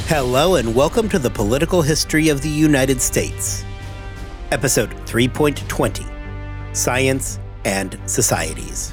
Hello and welcome to the Political History of the United States. Episode 3.20, Science and Societies.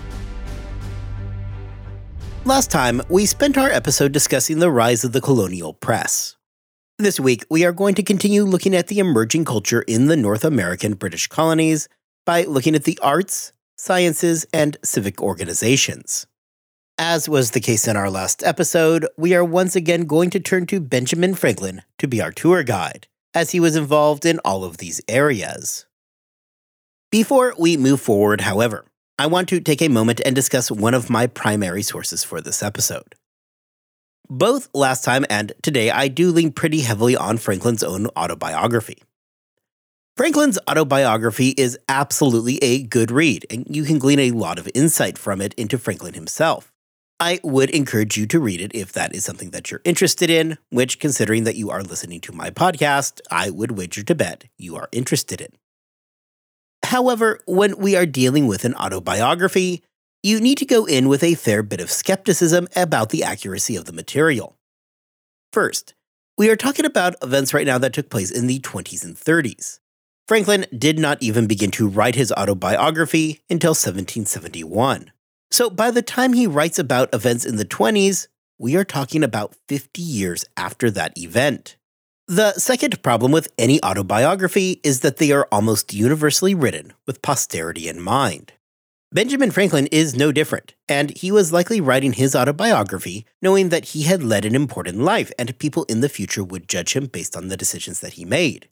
Last time, we spent our episode discussing the rise of the colonial press. This week, we are going to continue looking at the emerging culture in the North American British colonies by looking at the arts, sciences, and civic organizations. As was the case in our last episode, we are once again going to turn to Benjamin Franklin to be our tour guide, as he was involved in all of these areas. Before we move forward, however, I want to take a moment and discuss one of my primary sources for this episode. Both last time and today, I do lean pretty heavily on Franklin's own autobiography. Franklin's autobiography is absolutely a good read, and you can glean a lot of insight from it into Franklin himself. I would encourage you to read it if that is something that you're interested in, which, considering that you are listening to my podcast, I would wager to bet you are interested in. However, when we are dealing with an autobiography, you need to go in with a fair bit of skepticism about the accuracy of the material. First, we are talking about events right now that took place in the 20s and 30s. Franklin did not even begin to write his autobiography until 1771. So by the time he writes about events in the 20s, we are talking about 50 years after that event. The second problem with any autobiography is that they are almost universally written with posterity in mind. Benjamin Franklin is no different, and he was likely writing his autobiography knowing that he had led an important life and people in the future would judge him based on the decisions that he made.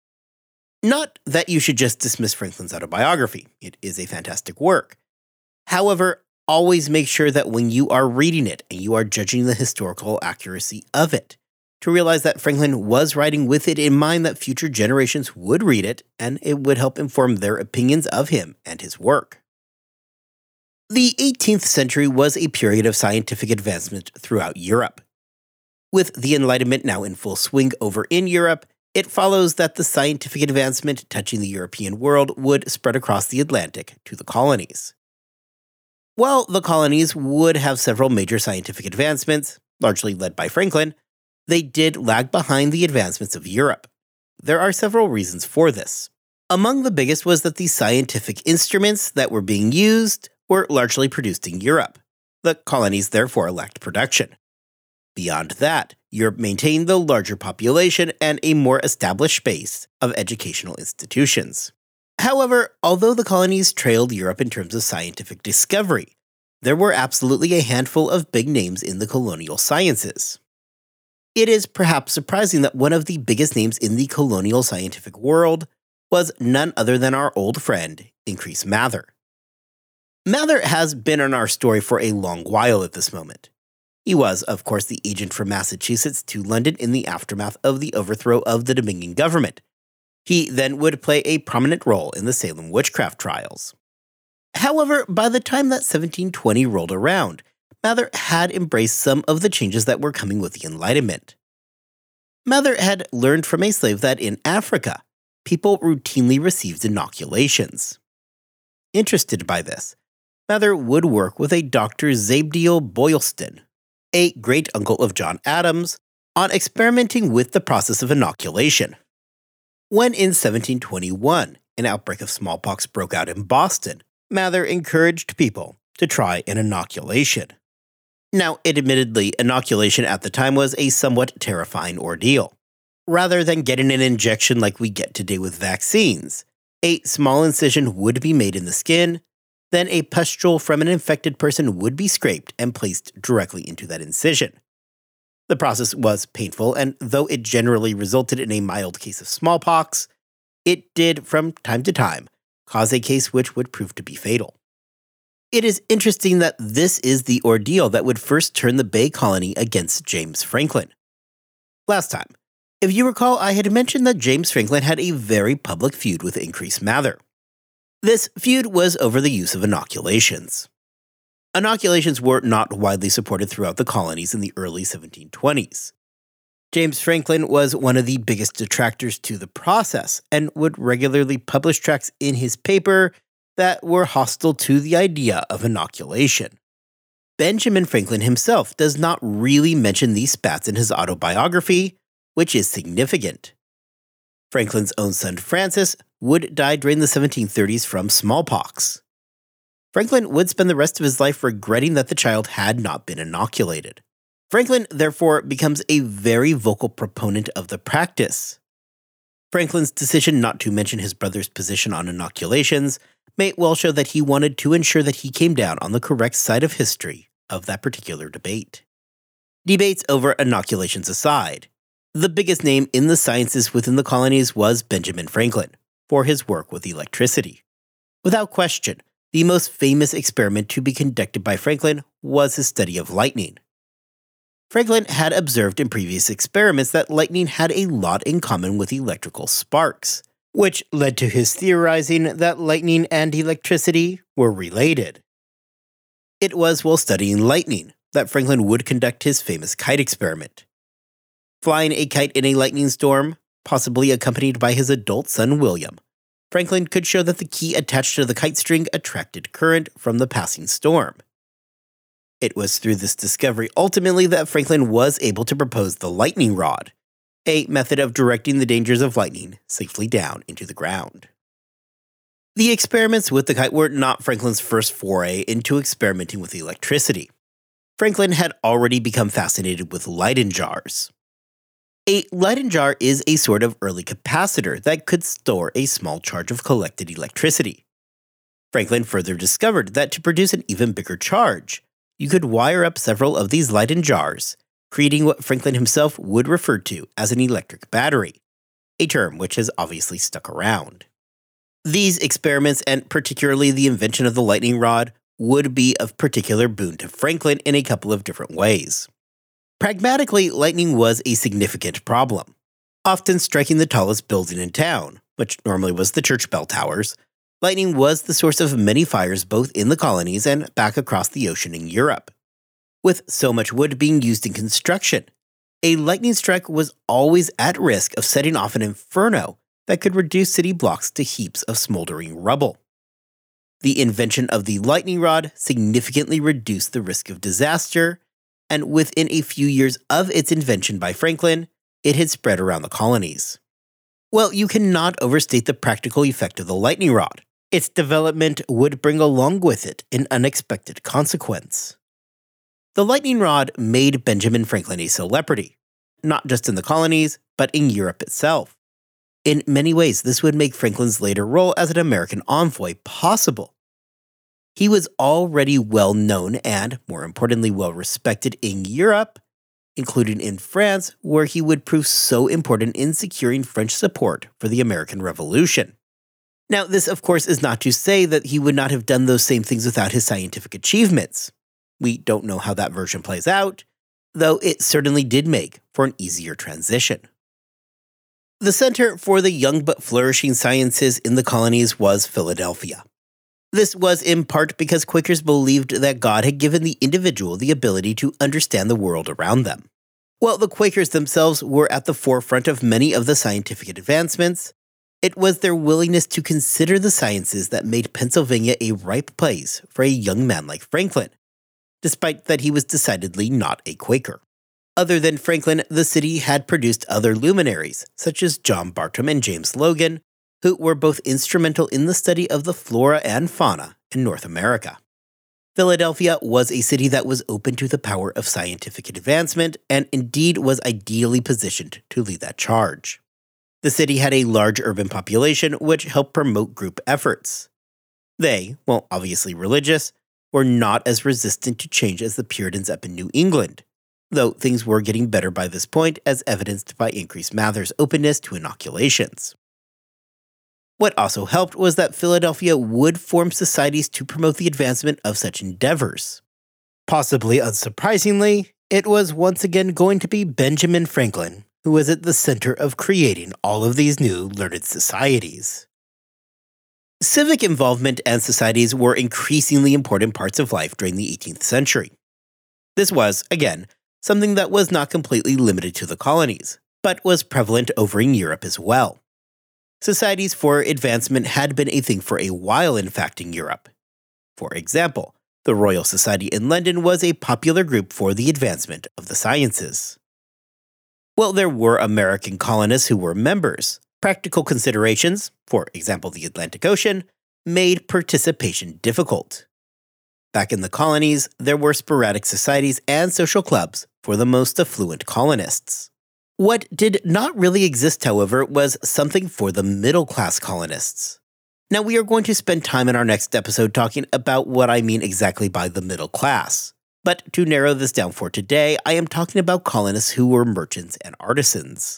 Not that you should just dismiss Franklin's autobiography. It is a fantastic work. However, always make sure that when you are reading it and you are judging the historical accuracy of it, to realize that Franklin was writing with it in mind that future generations would read it and it would help inform their opinions of him and his work. The 18th century was a period of scientific advancement throughout Europe. With the Enlightenment now in full swing over in Europe, it follows that the scientific advancement touching the European world would spread across the Atlantic to the colonies. While the colonies would have several major scientific advancements, largely led by Franklin, they did lag behind the advancements of Europe. There are several reasons for this. Among the biggest was that the scientific instruments that were being used were largely produced in Europe. The colonies therefore lacked production. Beyond that, Europe maintained the larger population and a more established base of educational institutions. However, although the colonies trailed Europe in terms of scientific discovery, there were absolutely a handful of big names in the colonial sciences. It is perhaps surprising that one of the biggest names in the colonial scientific world was none other than our old friend, Increase Mather. Mather has been in our story for a long while at this moment. He was, of course, the agent from Massachusetts to London in the aftermath of the overthrow of the Dominion government. He then would play a prominent role in the Salem witchcraft trials. However, by the time that 1720 rolled around, Mather had embraced some of the changes that were coming with the Enlightenment. Mather had learned from a slave that in Africa, people routinely received inoculations. Interested by this, Mather would work with a Dr. Zabdiel Boylston, a great-uncle of John Adams, on experimenting with the process of inoculation. When in 1721, an outbreak of smallpox broke out in Boston, Mather encouraged people to try an inoculation. Now, admittedly, inoculation at the time was a somewhat terrifying ordeal. Rather than getting an injection like we get today with vaccines, a small incision would be made in the skin, then a pustule from an infected person would be scraped and placed directly into that incision. The process was painful, and though it generally resulted in a mild case of smallpox, it did, from time to time, cause a case which would prove to be fatal. It is interesting that this is the ordeal that would first turn the Bay Colony against James Franklin. Last time, if you recall, I had mentioned that James Franklin had a very public feud with Increase Mather. This feud was over the use of inoculations. Inoculations were not widely supported throughout the colonies in the early 1720s. James Franklin was one of the biggest detractors to the process and would regularly publish tracts in his paper that were hostile to the idea of inoculation. Benjamin Franklin himself does not really mention these spats in his autobiography, which is significant. Franklin's own son Francis would die during the 1730s from smallpox. Franklin would spend the rest of his life regretting that the child had not been inoculated. Franklin, therefore, becomes a very vocal proponent of the practice. Franklin's decision not to mention his brother's position on inoculations may well show that he wanted to ensure that he came down on the correct side of history of that particular debate. Debates over inoculations aside, the biggest name in the sciences within the colonies was Benjamin Franklin, for his work with electricity. Without question, the most famous experiment to be conducted by Franklin was his study of lightning. Franklin had observed in previous experiments that lightning had a lot in common with electrical sparks, which led to his theorizing that lightning and electricity were related. It was while studying lightning that Franklin would conduct his famous kite experiment. Flying a kite in a lightning storm, possibly accompanied by his adult son William, Franklin could show that the key attached to the kite string attracted current from the passing storm. It was through this discovery ultimately that Franklin was able to propose the lightning rod, a method of directing the dangers of lightning safely down into the ground. The experiments with the kite were not Franklin's first foray into experimenting with electricity. Franklin had already become fascinated with Leyden jars. A Leyden jar is a sort of early capacitor that could store a small charge of collected electricity. Franklin further discovered that to produce an even bigger charge, you could wire up several of these Leyden jars, creating what Franklin himself would refer to as an electric battery, a term which has obviously stuck around. These experiments, and particularly the invention of the lightning rod, would be of particular boon to Franklin in a couple of different ways. Pragmatically, lightning was a significant problem, often striking the tallest building in town, which normally was the church bell towers. Lightning was the source of many fires both in the colonies and back across the ocean in Europe. With so much wood being used in construction, a lightning strike was always at risk of setting off an inferno that could reduce city blocks to heaps of smoldering rubble. The invention of the lightning rod significantly reduced the risk of disaster, and within a few years of its invention by Franklin, it had spread around the colonies. Well, you cannot overstate the practical effect of the lightning rod. Its development would bring along with it an unexpected consequence. The lightning rod made Benjamin Franklin a celebrity, not just in the colonies, but in Europe itself. In many ways, this would make Franklin's later role as an American envoy possible. He was already well known and, more importantly, well respected in Europe, including in France, where he would prove so important in securing French support for the American Revolution. Now, this, of course, is not to say that he would not have done those same things without his scientific achievements. We don't know how that version plays out, though it certainly did make for an easier transition. The center for the young but flourishing sciences in the colonies was Philadelphia. This was in part because Quakers believed that God had given the individual the ability to understand the world around them. While the Quakers themselves were at the forefront of many of the scientific advancements, it was their willingness to consider the sciences that made Pennsylvania a ripe place for a young man like Franklin, despite that he was decidedly not a Quaker. Other than Franklin, the city had produced other luminaries, such as John Bartram and James Logan, who were both instrumental in the study of the flora and fauna in North America. Philadelphia was a city that was open to the power of scientific advancement and indeed was ideally positioned to lead that charge. The city had a large urban population which helped promote group efforts. They, while obviously religious, were not as resistant to change as the Puritans up in New England, though things were getting better by this point as evidenced by increased Mather's openness to inoculations. What also helped was that Philadelphia would form societies to promote the advancement of such endeavors. Possibly unsurprisingly, it was once again going to be Benjamin Franklin who was at the center of creating all of these new learned societies. Civic involvement and societies were increasingly important parts of life during the 18th century. This was, again, something that was not completely limited to the colonies, but was prevalent over in Europe as well. Societies for advancement had been a thing for a while, in fact, in Europe. For example, The Royal Society in London was a popular group for the advancement of the sciences. While there were American colonists who were members, practical considerations, for example the Atlantic Ocean, made participation difficult. Back in the colonies, there were sporadic societies and social clubs for the most affluent colonists. What did not really exist, however, was something for the middle-class colonists. Now, we are going to spend time in our next episode talking about what I mean exactly by the middle class. But to narrow this down for today, I am talking about colonists who were merchants and artisans.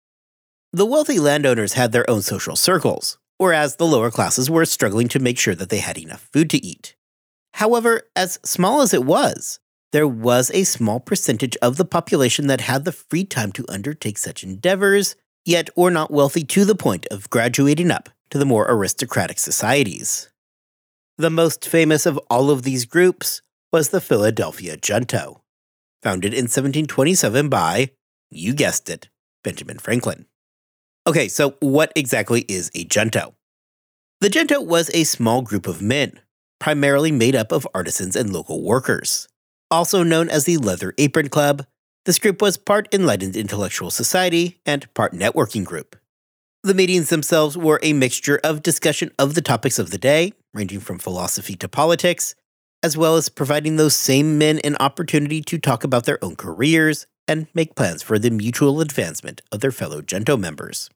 The wealthy landowners had their own social circles, whereas the lower classes were struggling to make sure that they had enough food to eat. However, as small as it was, there was a small percentage of the population that had the free time to undertake such endeavors, yet were not wealthy to the point of graduating up to the more aristocratic societies. The most famous of all of these groups was the Philadelphia Junto, founded in 1727 by, you guessed it, Benjamin Franklin. Okay, so what exactly is a junto? The junto was a small group of men, primarily made up of artisans and local workers. Also known as the Leather Apron Club, this group was part enlightened intellectual society and part networking group. The meetings themselves were a mixture of discussion of the topics of the day, ranging from philosophy to politics, as well as providing those same men an opportunity to talk about their own careers and make plans for the mutual advancement of their fellow junto members.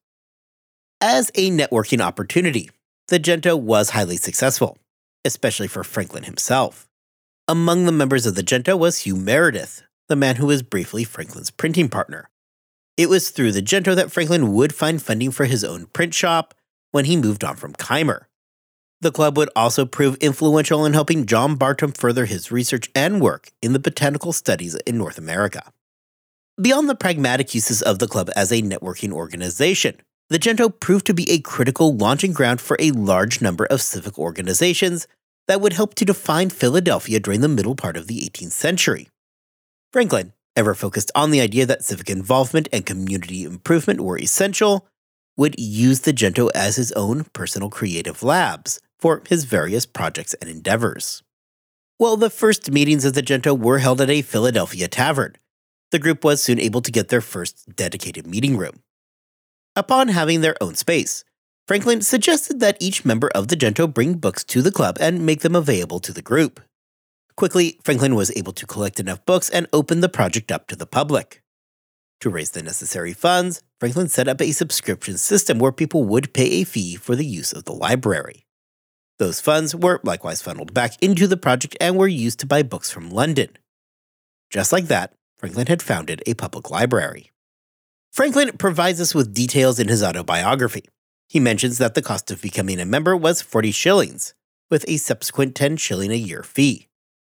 As a networking opportunity, the junto was highly successful, especially for Franklin himself. Among the members of the junto was Hugh Meredith, the man who was briefly Franklin's printing partner. It was through the junto that Franklin would find funding for his own print shop when he moved on from Keimer. The club would also prove influential in helping John Bartram further his research and work in the botanical studies in North America. Beyond the pragmatic uses of the club as a networking organization, the junto proved to be a critical launching ground for a large number of civic organizations that would help to define Philadelphia during the middle part of the 18th century. Franklin, ever focused on the idea that civic involvement and community improvement were essential, would use the junto as his own personal creative labs for his various projects and endeavors. While the first meetings of the junto were held at a Philadelphia tavern, the group was soon able to get their first dedicated meeting room. Upon having their own space, Franklin suggested that each member of the junto bring books to the club and make them available to the group. Quickly, Franklin was able to collect enough books and open the project up to the public. To raise the necessary funds, Franklin set up a subscription system where people would pay a fee for the use of the library. Those funds were likewise funneled back into the project and were used to buy books from London. Just like that, Franklin had founded a public library. Franklin provides us with details in his autobiography. He mentions that the cost of becoming a member was 40 shillings, with a subsequent 10 shilling a year fee.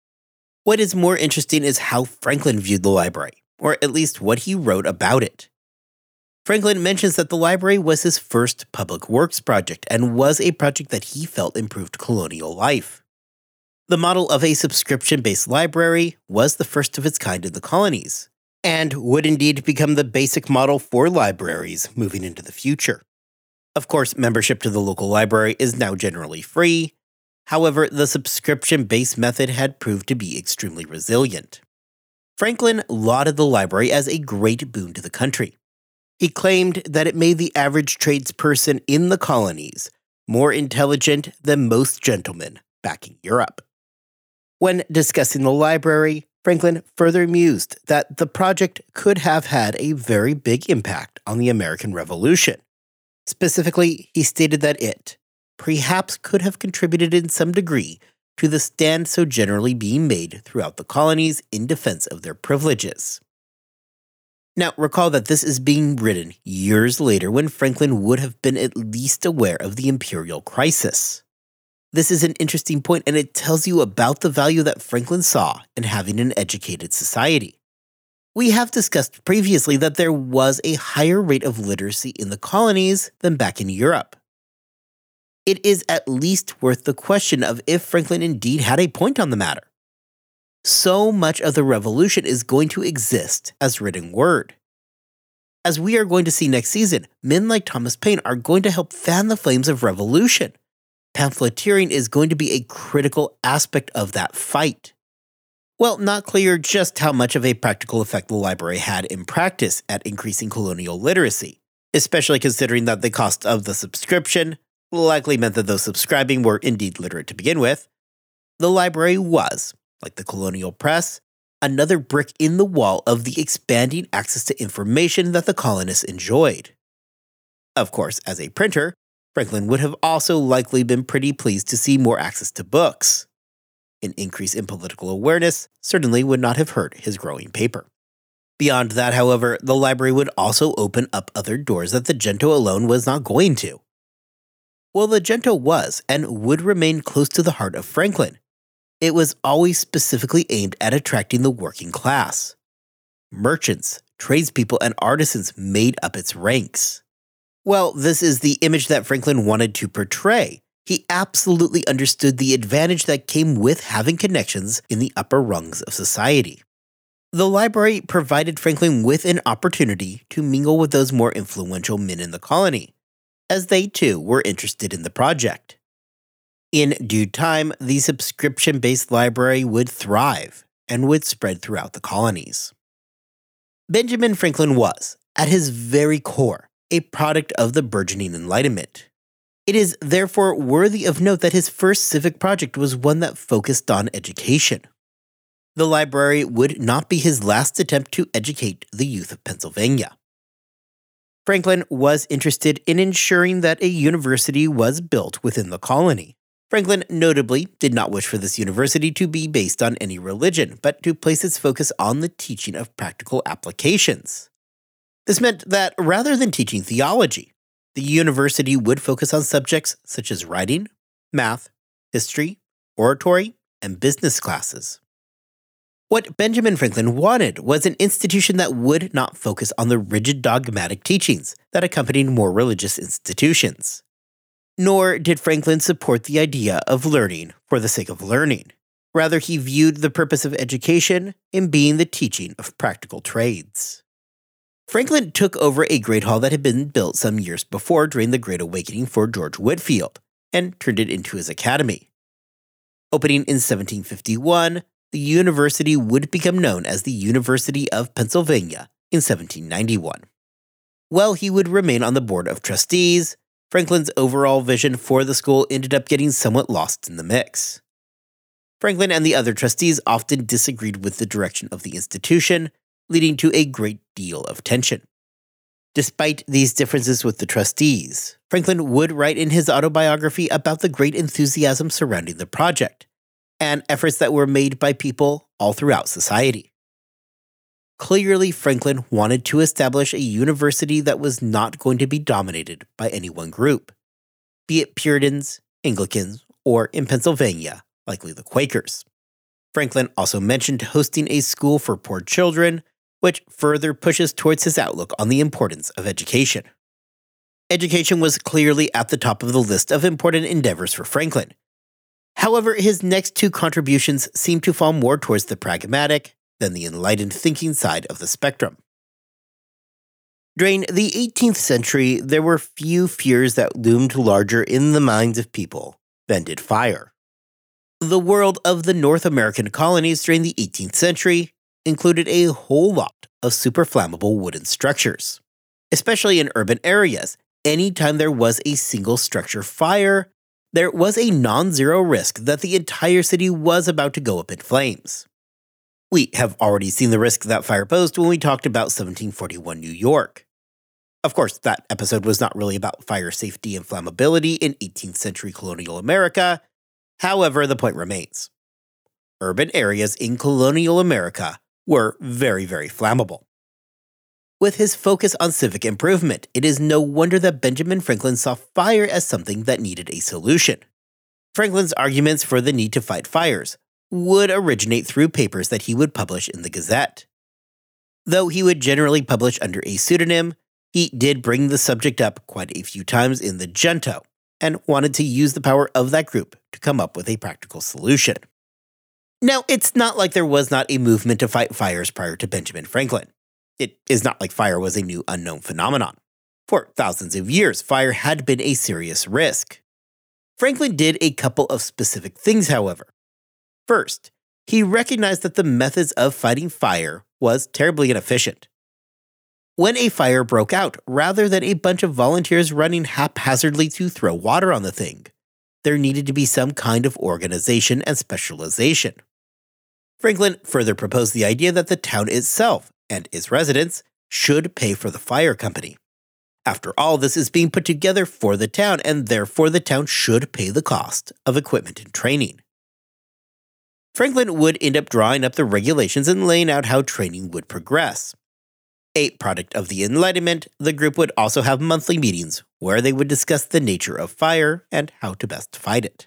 What is more interesting is how Franklin viewed the library, or at least what he wrote about it. Franklin mentions that the library was his first public works project and was a project that he felt improved colonial life. The model of a subscription-based library was the first of its kind in the colonies, and would indeed become the basic model for libraries moving into the future. Of course, membership to the local library is now generally free. However, the subscription-based method had proved to be extremely resilient. Franklin lauded the library as a great boon to the country. He claimed that it made the average tradesperson in the colonies more intelligent than most gentlemen back in Europe. When discussing the library, Franklin further mused that the project could have had a very big impact on the American Revolution. Specifically, he stated that it perhaps could have contributed in some degree to the stand so generally being made throughout the colonies in defense of their privileges. Now, recall that this is being written years later when Franklin would have been at least aware of the imperial crisis. This is an interesting point, and it tells you about the value that Franklin saw in having an educated society. We have discussed previously that there was a higher rate of literacy in the colonies than back in Europe. It is at least worth the question of if Franklin indeed had a point on the matter. So much of the revolution is going to exist as written word. As we are going to see next season, men like Thomas Paine are going to help fan the flames of revolution, pamphleteering is going to be a critical aspect of that fight. Well, not clear just how much of a practical effect the library had in practice at increasing colonial literacy, especially considering that the cost of the subscription likely meant that those subscribing were indeed literate to begin with. The library was, like the colonial press, another brick in the wall of the expanding access to information that the colonists enjoyed. Of course, as a printer, Franklin would have also likely been pretty pleased to see more access to books. An increase in political awareness certainly would not have hurt his growing paper. Beyond that, however, the library would also open up other doors that the Gento alone was not going to. While the Gento was and would remain close to the heart of Franklin, it was always specifically aimed at attracting the working class. Merchants, tradespeople, and artisans made up its ranks. Well, this is the image that Franklin wanted to portray. He absolutely understood the advantage that came with having connections in the upper rungs of society. The library provided Franklin with an opportunity to mingle with those more influential men in the colony, as they too were interested in the project. In due time, the subscription-based library would thrive and would spread throughout the colonies. Benjamin Franklin was, at his very core, a product of the burgeoning Enlightenment. It is therefore worthy of note that his first civic project was one that focused on education. The library would not be his last attempt to educate the youth of Pennsylvania. Franklin was interested in ensuring that a university was built within the colony. Franklin notably did not wish for this university to be based on any religion, but to place its focus on the teaching of practical applications. This meant that rather than teaching theology, the university would focus on subjects such as writing, math, history, oratory, and business classes. What Benjamin Franklin wanted was an institution that would not focus on the rigid dogmatic teachings that accompanied more religious institutions. Nor did Franklin support the idea of learning for the sake of learning. Rather, he viewed the purpose of education in being the teaching of practical trades. Franklin took over a great hall that had been built some years before during the Great Awakening for George Whitefield and turned it into his academy. Opening in 1751, the university would become known as the University of Pennsylvania in 1791. While he would remain on the board of trustees, Franklin's overall vision for the school ended up getting somewhat lost in the mix. Franklin and the other trustees often disagreed with the direction of the institution, leading to a great deal of tension. Despite these differences with the trustees, Franklin would write in his autobiography about the great enthusiasm surrounding the project, and efforts that were made by people all throughout society. Clearly, Franklin wanted to establish a university that was not going to be dominated by any one group, be it Puritans, Anglicans, or in Pennsylvania, likely the Quakers. Franklin also mentioned hosting a school for poor children, which further pushes towards his outlook on the importance of education. Education was clearly at the top of the list of important endeavors for Franklin. However, his next two contributions seem to fall more towards the pragmatic than the enlightened thinking side of the spectrum. During the 18th century, there were few fears that loomed larger in the minds of people than did fire. The world of the North American colonies during the 18th century included a whole lot of super flammable wooden structures. Especially in urban areas, anytime there was a single structure fire, there was a non-zero risk that the entire city was about to go up in flames. We have already seen the risk that fire posed when we talked about 1741 New York. Of course, that episode was not really about fire safety and flammability in 18th century colonial America. However, the point remains. Urban areas in colonial America were very, very flammable. With his focus on civic improvement, it is no wonder that Benjamin Franklin saw fire as something that needed a solution. Franklin's arguments for the need to fight fires would originate through papers that he would publish in the Gazette. Though he would generally publish under a pseudonym, he did bring the subject up quite a few times in the Gento, and wanted to use the power of that group to come up with a practical solution. Now, it's not like there was not a movement to fight fires prior to Benjamin Franklin. It is not like fire was a new unknown phenomenon. For thousands of years, fire had been a serious risk. Franklin did a couple of specific things, however. First, he recognized that the methods of fighting fire was terribly inefficient. When a fire broke out, rather than a bunch of volunteers running haphazardly to throw water on the thing, there needed to be some kind of organization and specialization. Franklin further proposed the idea that the town itself and its residents should pay for the fire company. After all, this is being put together for the town, and therefore the town should pay the cost of equipment and training. Franklin would end up drawing up the regulations and laying out how training would progress. A product of the Enlightenment, the group would also have monthly meetings where they would discuss the nature of fire and how to best fight it.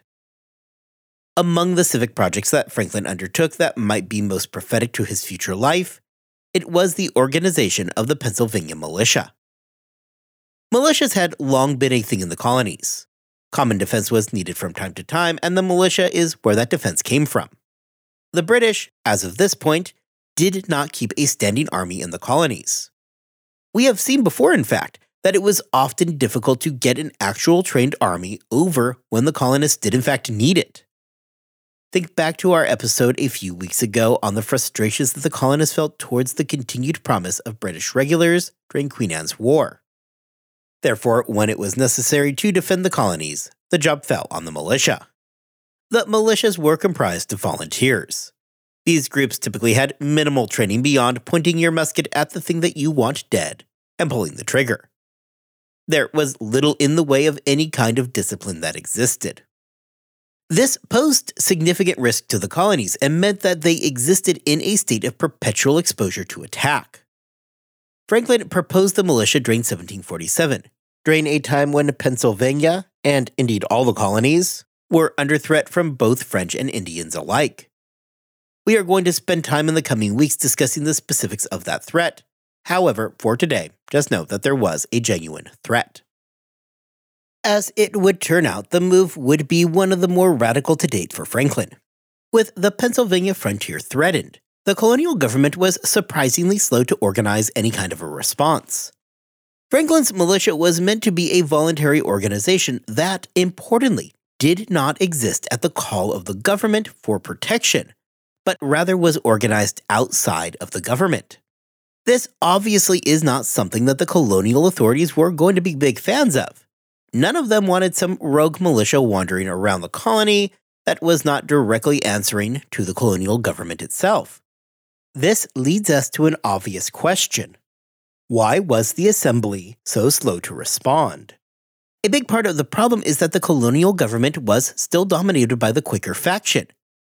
Among the civic projects that Franklin undertook that might be most prophetic to his future life, it was the organization of the Pennsylvania militia. Militias had long been a thing in the colonies. Common defense was needed from time to time, and the militia is where that defense came from. The British, as of this point, did not keep a standing army in the colonies. We have seen before, in fact, that it was often difficult to get an actual trained army over when the colonists did in fact need it. Think back to our episode a few weeks ago on the frustrations that the colonists felt towards the continued promise of British regulars during Queen Anne's War. Therefore, when it was necessary to defend the colonies, the job fell on the militia. The militias were comprised of volunteers. These groups typically had minimal training beyond pointing your musket at the thing that you want dead and pulling the trigger. There was little in the way of any kind of discipline that existed. This posed significant risk to the colonies and meant that they existed in a state of perpetual exposure to attack. Franklin proposed the militia during 1747, during a time when Pennsylvania, and indeed all the colonies, were under threat from both French and Indians alike. We are going to spend time in the coming weeks discussing the specifics of that threat. However, for today, just note that there was a genuine threat. As it would turn out, the move would be one of the more radical to date for Franklin. With the Pennsylvania frontier threatened, the colonial government was surprisingly slow to organize any kind of a response. Franklin's militia was meant to be a voluntary organization that, importantly, did not exist at the call of the government for protection, but rather was organized outside of the government. This obviously is not something that the colonial authorities were going to be big fans of. None of them wanted some rogue militia wandering around the colony that was not directly answering to the colonial government itself. This leads us to an obvious question. Why was the assembly so slow to respond? A big part of the problem is that the colonial government was still dominated by the Quaker faction.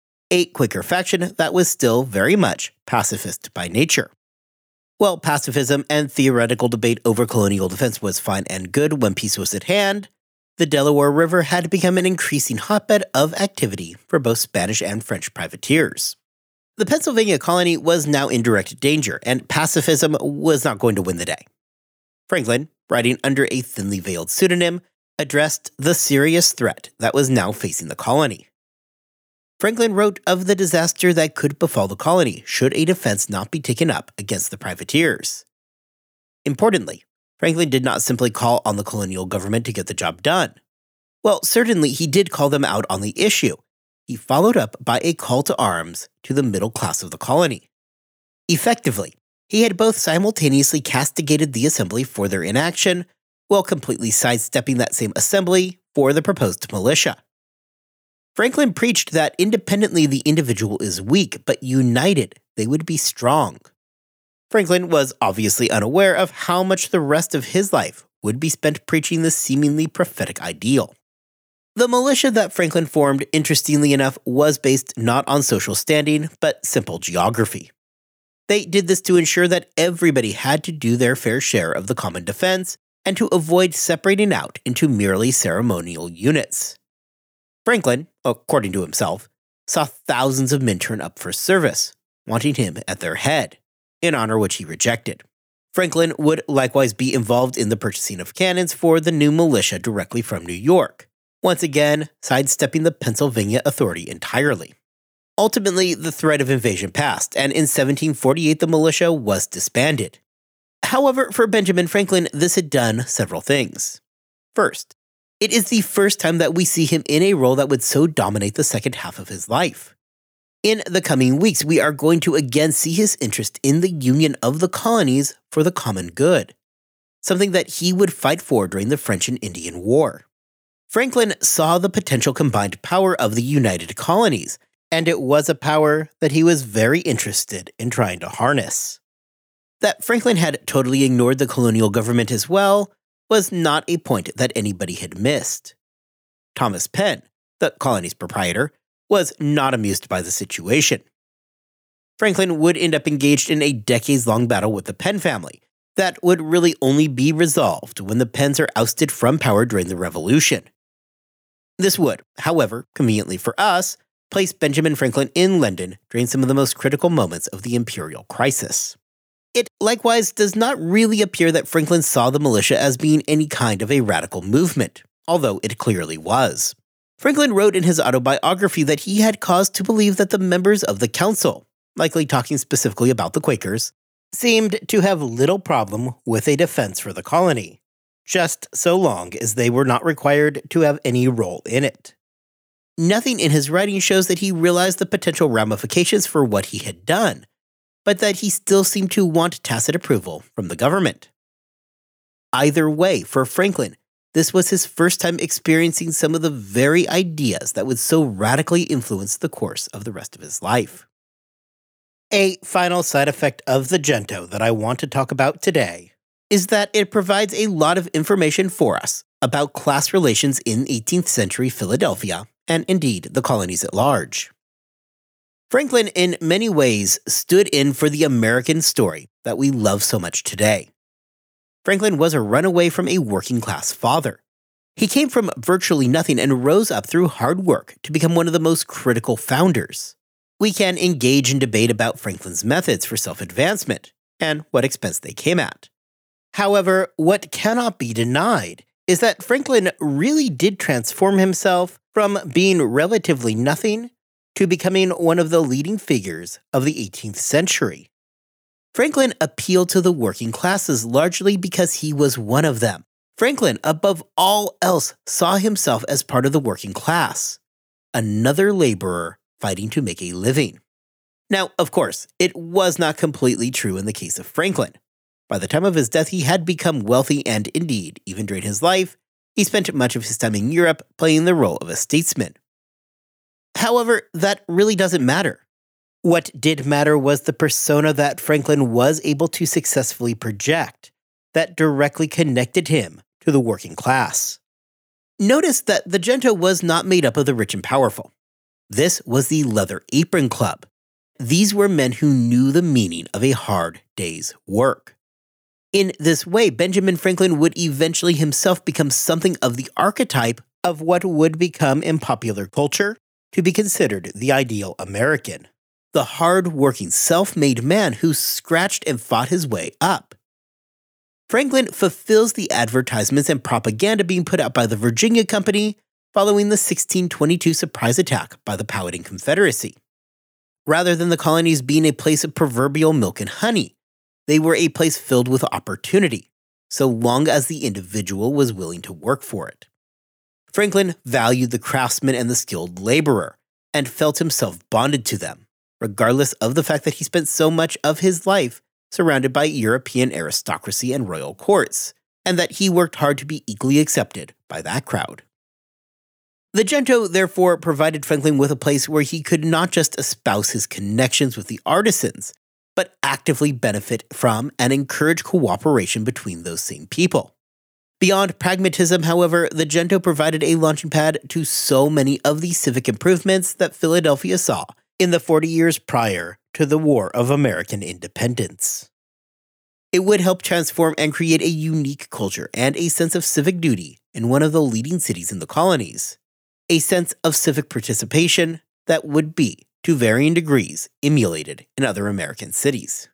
A Quaker faction that was still very much pacifist by nature. While pacifism and theoretical debate over colonial defense was fine and good when peace was at hand, the Delaware River had become an increasing hotbed of activity for both Spanish and French privateers. The Pennsylvania colony was now in direct danger, and pacifism was not going to win the day. Franklin, writing under a thinly veiled pseudonym, addressed the serious threat that was now facing the colony. Franklin wrote of the disaster that could befall the colony should a defense not be taken up against the privateers. Importantly, Franklin did not simply call on the colonial government to get the job done. Well, certainly he did call them out on the issue. He followed up by a call to arms to the middle class of the colony. Effectively, he had both simultaneously castigated the assembly for their inaction, while completely sidestepping that same assembly for the proposed militia. Franklin preached that independently the individual is weak, but united they would be strong. Franklin was obviously unaware of how much the rest of his life would be spent preaching this seemingly prophetic ideal. The militia that Franklin formed, interestingly enough, was based not on social standing, but simple geography. They did this to ensure that everybody had to do their fair share of the common defense and to avoid separating out into merely ceremonial units. Franklin, according to himself, saw thousands of men turn up for service, wanting him at their head, an honor which he rejected. Franklin would likewise be involved in the purchasing of cannons for the new militia directly from New York, once again sidestepping the Pennsylvania authority entirely. Ultimately, the threat of invasion passed, and in 1748 the militia was disbanded. However, for Benjamin Franklin, this had done several things. First, It is the first time that we see him in a role that would so dominate the second half of his life. In the coming weeks, we are going to again see his interest in the union of the colonies for the common good, something that he would fight for during the French and Indian War. Franklin saw the potential combined power of the United Colonies, and it was a power that he was very interested in trying to harness. That Franklin had totally ignored the colonial government as well was not a point that anybody had missed. Thomas Penn, the colony's proprietor, was not amused by the situation. Franklin would end up engaged in a decades-long battle with the Penn family that would really only be resolved when the Penns are ousted from power during the Revolution. This would, however, conveniently for us, place Benjamin Franklin in London during some of the most critical moments of the imperial crisis. It likewise does not really appear that Franklin saw the militia as being any kind of a radical movement, although it clearly was. Franklin wrote in his autobiography that he had cause to believe that the members of the council, likely talking specifically about the Quakers, seemed to have little problem with a defense for the colony, just so long as they were not required to have any role in it. Nothing in his writing shows that he realized the potential ramifications for what he had done, but that he still seemed to want tacit approval from the government. Either way, for Franklin, this was his first time experiencing some of the very ideas that would so radically influence the course of the rest of his life. A final side effect of the Gento that I want to talk about today is that it provides a lot of information for us about class relations in 18th century Philadelphia, and indeed the colonies at large. Franklin, in many ways, stood in for the American story that we love so much today. Franklin was a runaway from a working-class father. He came from virtually nothing and rose up through hard work to become one of the most critical founders. We can engage in debate about Franklin's methods for self-advancement and what expense they came at. However, what cannot be denied is that Franklin really did transform himself from being relatively nothing to becoming one of the leading figures of the 18th century. Franklin appealed to the working classes largely because he was one of them. Franklin, above all else, saw himself as part of the working class, another laborer fighting to make a living. Now, of course, it was not completely true in the case of Franklin. By the time of his death, he had become wealthy, and indeed, even during his life, he spent much of his time in Europe playing the role of a statesman. However, that really doesn't matter. What did matter was the persona that Franklin was able to successfully project that directly connected him to the working class. Notice that the Gento was not made up of the rich and powerful. This was the Leather Apron Club. These were men who knew the meaning of a hard day's work. In this way, Benjamin Franklin would eventually himself become something of the archetype of what would become in popular culture to be considered the ideal American, the hard-working, self-made man who scratched and fought his way up. Franklin fulfills the advertisements and propaganda being put out by the Virginia Company following the 1622 surprise attack by the Powhatan Confederacy. Rather than the colonies being a place of proverbial milk and honey, they were a place filled with opportunity, so long as the individual was willing to work for it. Franklin valued the craftsman and the skilled laborer, and felt himself bonded to them, regardless of the fact that he spent so much of his life surrounded by European aristocracy and royal courts, and that he worked hard to be equally accepted by that crowd. The Gento, therefore, provided Franklin with a place where he could not just espouse his connections with the artisans, but actively benefit from and encourage cooperation between those same people. Beyond pragmatism, however, the Gento provided a launching pad to so many of the civic improvements that Philadelphia saw in the 40 years prior to the War of American Independence. It would help transform and create a unique culture and a sense of civic duty in one of the leading cities in the colonies, a sense of civic participation that would be, to varying degrees, emulated in other American cities.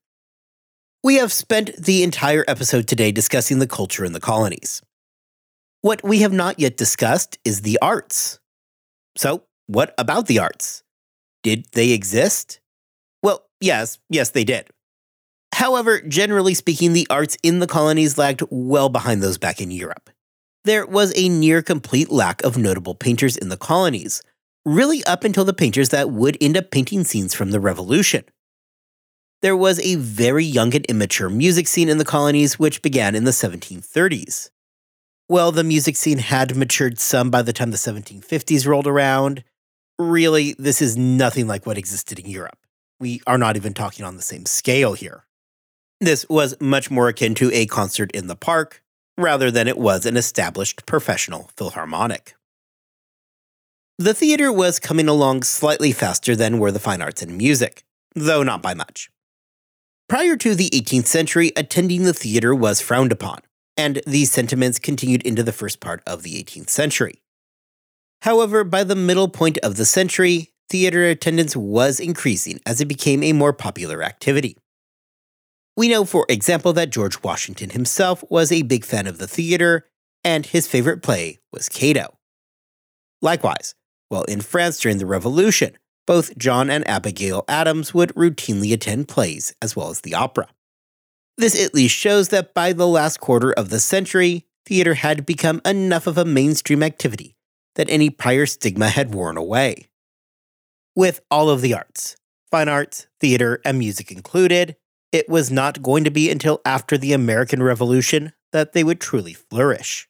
We have spent the entire episode today discussing the culture in the colonies. What we have not yet discussed is the arts. So, what about the arts? Did they exist? Well, yes, they did. However, generally speaking, the arts in the colonies lagged well behind those back in Europe. There was a near-complete lack of notable painters in the colonies, really up until the painters that would end up painting scenes from the Revolution. There was a very young and immature music scene in the colonies which began in the 1730s. Well, the music scene had matured some by the time the 1750s rolled around. Really, this is nothing like what existed in Europe. We are not even talking on the same scale here. This was much more akin to a concert in the park, rather than it was an established professional philharmonic. The theater was coming along slightly faster than were the fine arts and music, though not by much. Prior to the 18th century, attending the theater was frowned upon, and these sentiments continued into the first part of the 18th century. However, by the middle point of the century, theater attendance was increasing as it became a more popular activity. We know, for example, that George Washington himself was a big fan of the theater, and his favorite play was Cato. Likewise, while in France during the Revolution, both John and Abigail Adams would routinely attend plays as well as the opera. This at least shows that by the last quarter of the century, theater had become enough of a mainstream activity that any prior stigma had worn away. With all of the arts, fine arts, theater, and music included, it was not going to be until after the American Revolution that they would truly flourish.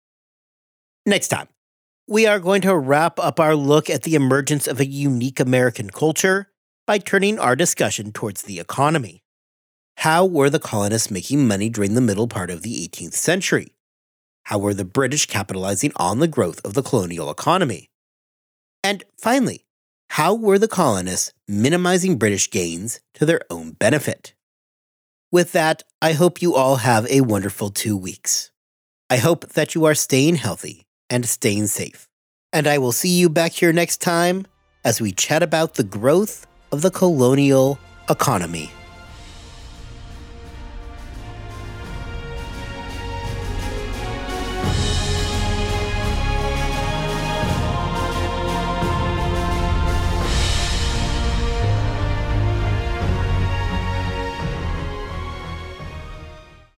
Next time, we are going to wrap up our look at the emergence of a unique American culture by turning our discussion towards the economy. How were the colonists making money during the middle part of the 18th century? How were the British capitalizing on the growth of the colonial economy? And finally, how were the colonists minimizing British gains to their own benefit? With that, I hope you all have a wonderful 2 weeks. I hope that you are staying healthy and staying safe. And I will see you back here next time as we chat about the growth of the colonial economy.